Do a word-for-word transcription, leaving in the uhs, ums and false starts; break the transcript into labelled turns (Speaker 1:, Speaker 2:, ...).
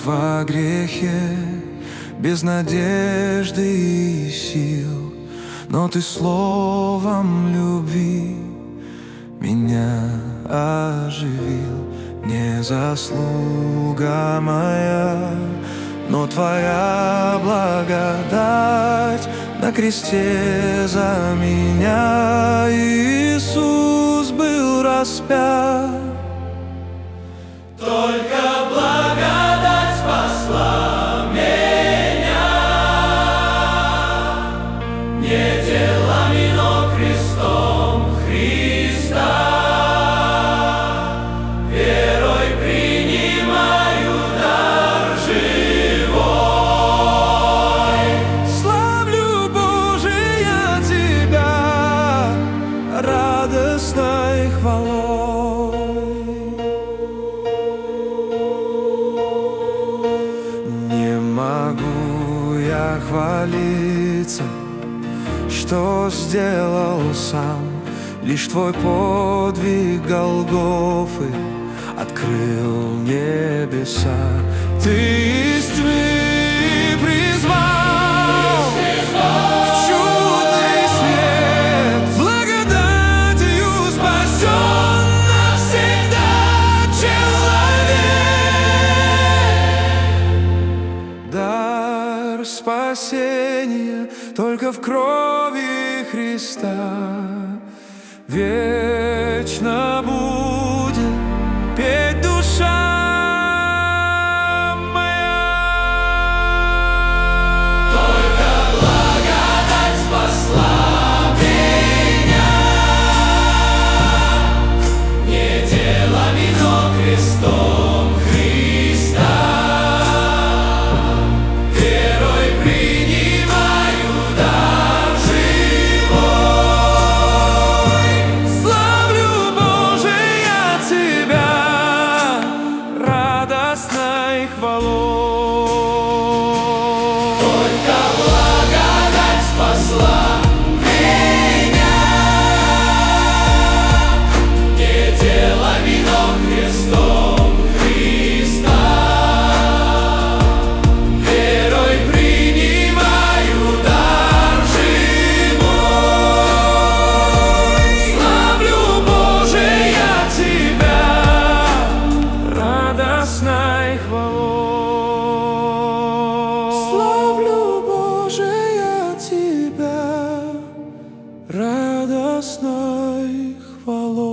Speaker 1: во грехе, без надежды и сил, но Ты словом любви меня оживил. Не заслуга моя, но Твоя благодать на кресте за меня. Иисус был распят.
Speaker 2: Только благодать спасла меня, не делами, но крестом Христа. Верой принимаю дар живой.
Speaker 1: Славлю, Боже, я Тебя радостной хвалой. Не могу я хвалиться, что сделал сам. Лишь Твой подвиг Голгофы открыл небеса. Ты из тьмы призвал в чудный свет, благодатью спасен навсегда человек. Дар спасения только в крови Христа вечно будет петь душа моя.
Speaker 2: Только благодать спасла меня, не делами, но крестом Христа. Верой принимаю дар живой.
Speaker 1: Славлю, Боже, я Тебя радостной хвалой.
Speaker 2: Только благодать спасла меня, не делами, но крестом Христа. Верой принимаю дар живой.
Speaker 1: Славлю, Боже, я Тебя радостной хвалой. Славлю, Боже, я Тебя радостной хвалой.